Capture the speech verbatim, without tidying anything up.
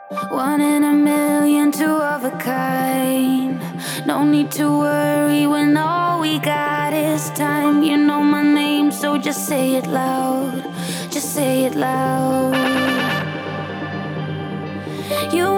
One in a million, two of a kind. No need to worry when all we got is time. You know my name, so just say it loud. Just say it loud. You